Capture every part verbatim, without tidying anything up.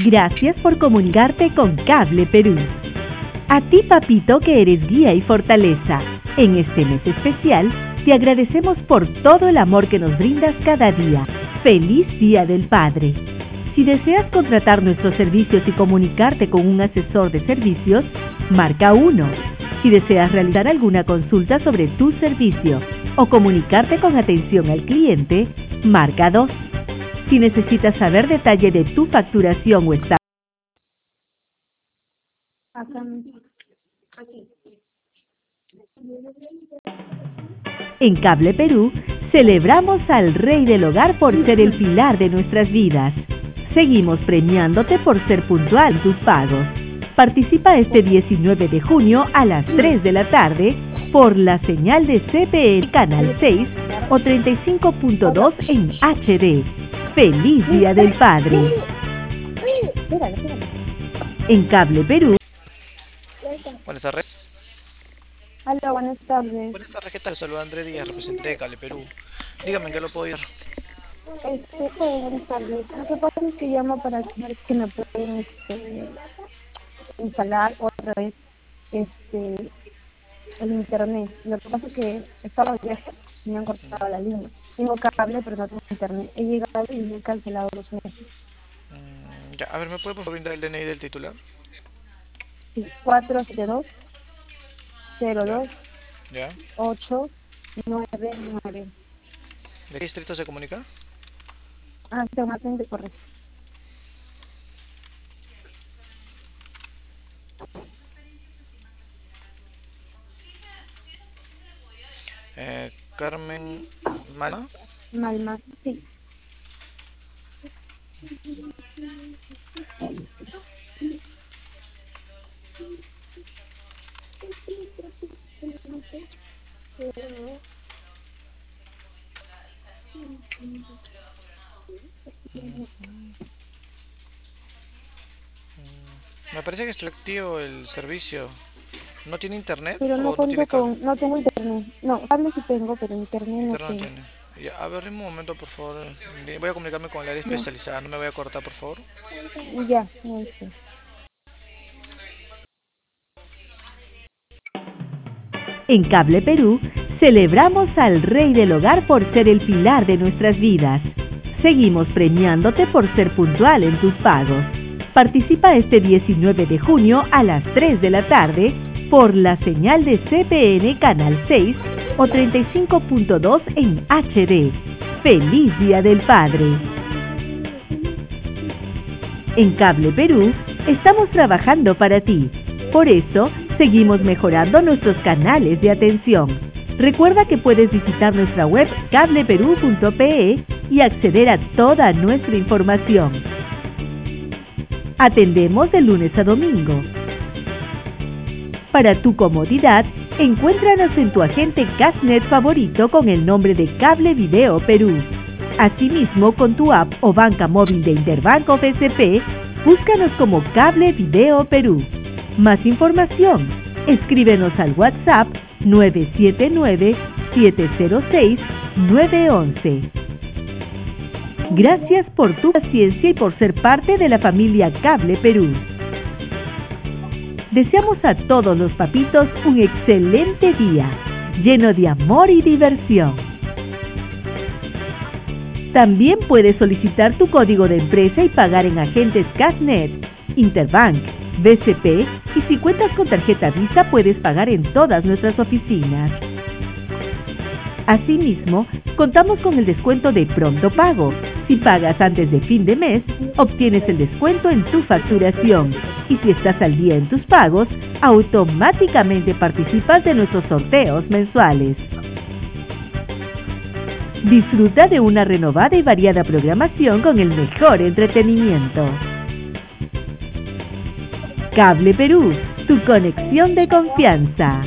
Gracias por comunicarte con Cable Perú. A ti, papito, que eres guía y fortaleza, en este mes especial, te agradecemos por todo el amor que nos brindas cada día. ¡Feliz Día del Padre! Si deseas contratar nuestros servicios y comunicarte con un asesor de servicios, marca uno. Si deseas realizar alguna consulta sobre tu servicio o comunicarte con atención al cliente, marca dos. Si necesitas saber detalle de tu facturación o estado. En Cable Perú, celebramos al Rey del Hogar por ser el pilar de nuestras vidas. Seguimos premiándote por ser puntual en tus pagos. Participa este diecinueve de junio a las tres de la tarde por la señal de C P N Canal seis o treinta y cinco punto dos en H D. ¡Feliz Día del Padre! En Cable Perú. Buenas tardes. Hola, buenas tardes. Buenas tardes, ¿qué tal? Saluda André Díaz, representante de Cable Perú. Dígame, ¿en qué lo puedo ayudar? Este, hola, buenas tardes. Lo que pasa es que llamo para saber que me pueden este, instalar otra vez este, el internet. Lo que pasa es que estaba de viaje y me han cortado la línea. Tengo cable, pero no tengo internet. He llegado y me he cancelado los meses. Mm, ya, a ver, ¿me puede por favor brindar el D N I del titular? Sí, cuatro siete dos cero dos Ya. ocho nueve nueve. ¿De qué distrito se comunica? Ah, se me atende correcto. Eh, Carmen Mana. Malma, sí. Me parece que está activo el servicio. ¿No tiene internet Pero o no no cuento tiene cable? con, no tengo internet. No, cable sí tengo, pero internet no Internet no tengo. tiene. Ya, a ver, un momento, por favor. Voy a comunicarme con el área especializada. No me voy a cortar, por favor. Ya, no sé. En Cable Perú, celebramos al Rey del Hogar por ser el pilar de nuestras vidas. Seguimos premiándote por ser puntual en tus pagos. Participa este diecinueve de junio a las tres de la tarde por la señal de C P N Canal seis o treinta y cinco punto dos en H D. ¡Feliz Día del Padre! En Cable Perú, estamos trabajando para ti. Por eso, seguimos mejorando nuestros canales de atención. Recuerda que puedes visitar nuestra web cable perú punto pe y acceder a toda nuestra información. Atendemos de lunes a domingo. Para tu comodidad, encuéntranos en tu agente Cashnet favorito con el nombre de Cable Video Perú. Asimismo, con tu app o banca móvil de Interbanco B C P, búscanos como Cable Video Perú. Más información, escríbenos al WhatsApp nueve siete nueve, siete cero seis, nueve uno uno. Gracias por tu paciencia y por ser parte de la familia Cable Perú. Deseamos a todos los papitos un excelente día, lleno de amor y diversión. También puedes solicitar tu código de empresa y pagar en agentes Cashnet, Interbank, B C P y si cuentas con tarjeta Visa puedes pagar en todas nuestras oficinas. Asimismo, contamos con el descuento de Pronto Pago. Si pagas antes de fin de mes, obtienes el descuento en tu facturación. Y si estás al día en tus pagos, automáticamente participas de nuestros sorteos mensuales. Disfruta de una renovada y variada programación con el mejor entretenimiento. Cable Perú, tu conexión de confianza.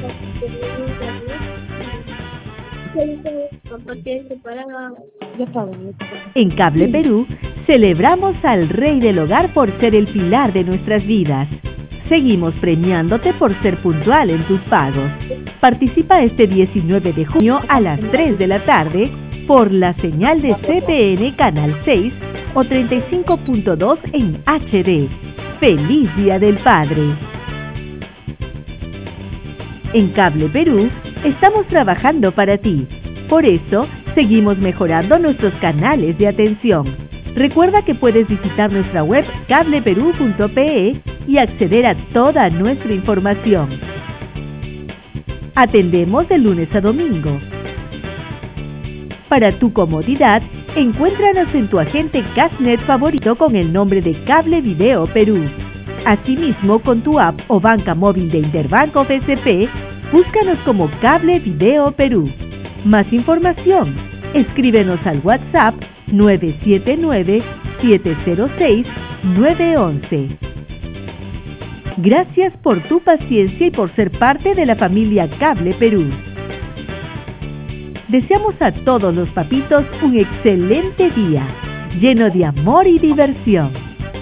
En Cable Perú, celebramos al Rey del Hogar por ser el pilar de nuestras vidas. Seguimos premiándote por ser puntual en tus pagos. Participa este diecinueve de junio a las tres de la tarde por la señal de C P N Canal seis o treinta y cinco punto dos en H D. ¡Feliz Día del Padre! En Cable Perú estamos trabajando para ti. Por eso, seguimos mejorando nuestros canales de atención. Recuerda que puedes visitar nuestra web cable perú punto pe y acceder a toda nuestra información. Atendemos de lunes a domingo. Para tu comodidad, encuéntranos en tu agente Cashnet favorito con el nombre de Cable Video Perú. Asimismo, con tu app o banca móvil de Interbanco B C P, búscanos como Cable Video Perú. Más información, escríbenos al WhatsApp nueve siete nueve, siete cero seis, nueve uno uno. Gracias por tu paciencia y por ser parte de la familia Cable Perú. Deseamos a todos los papitos un excelente día, lleno de amor y diversión.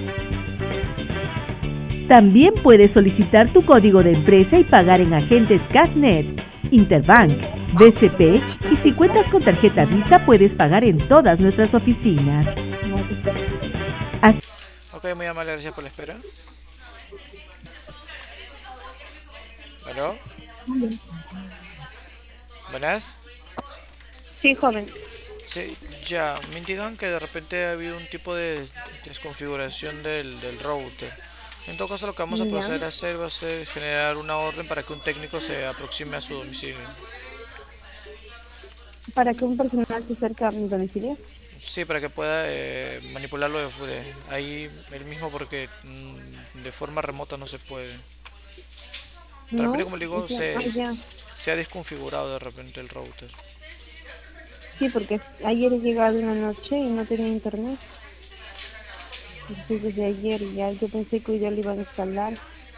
También puedes solicitar tu código de empresa y pagar en agentes Cashnet, Interbank, B C P y si cuentas con tarjeta Visa puedes pagar en todas nuestras oficinas. Así... Ok, muy amable, gracias por la espera. ¿Aló? ¿Buenas? Sí, joven. Sí, ya, me indican que de repente ha habido un tipo de desconfiguración del, del router. En todo caso, lo que vamos a proceder a hacer va a ser generar una orden para que un técnico se aproxime a su domicilio. ¿Para que un personal se acerque a mi domicilio? Sí, para que pueda eh, manipularlo de, de ahí él mismo porque mm, de forma remota no se puede. De No, repente, como le digo, ya, se, ah, ya. se ha desconfigurado de repente el router. Sí, porque ayer he llegado una noche y no tenía internet. Entonces desde ayer ya yo pensé que hoy ya lo iban a instalar.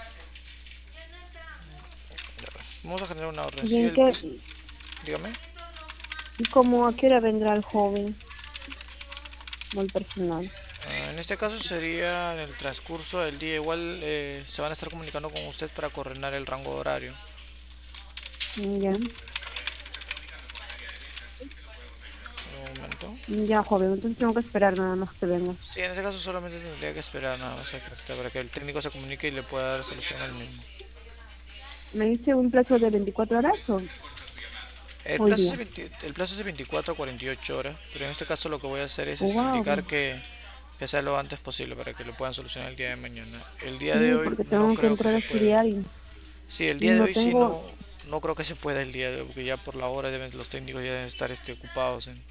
Vamos a generar una orden. ¿Y Sí, en el, qué? dígame. ¿Y cómo a qué hora vendrá el joven o el personal? Uh, en este caso sería en el transcurso del día. Igual eh, se van a estar comunicando con usted para coordinar el rango de horario. Ya. Un momento. Ya, joven, entonces tengo que esperar nada más que venga. Sí, en ese caso solamente tendría que esperar nada más a que- para que el técnico se comunique y le pueda dar solución al mismo. ¿Me dice un plazo de veinticuatro horas o El hoy plazo, es día? de veinte el plazo es de veinticuatro a cuarenta y ocho horas, pero en este caso lo que voy a hacer es, Oh, es wow. indicar que, que sea lo antes posible para que lo puedan solucionar el día de mañana. El día de Sí, hoy porque no tengo que creo que entrar a se pueda. estudiar y Sí, el día de no hoy sí tengo... no, no creo que se pueda el día de hoy, porque ya por la hora deben, los técnicos ya deben estar este, ocupados en...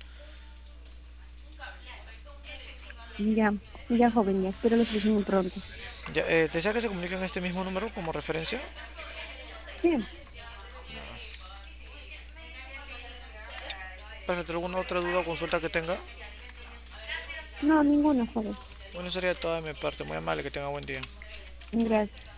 Ya, ya, joven, ya, espero lo solucionen pronto. Ya, eh, ¿desea que se comunique en este mismo número como referencia? Sí, Perfecto, ¿alguna otra duda o consulta que tenga? no, ninguna, joven. Bueno, sería toda de mi parte. Muy amable, que tenga buen día. Gracias.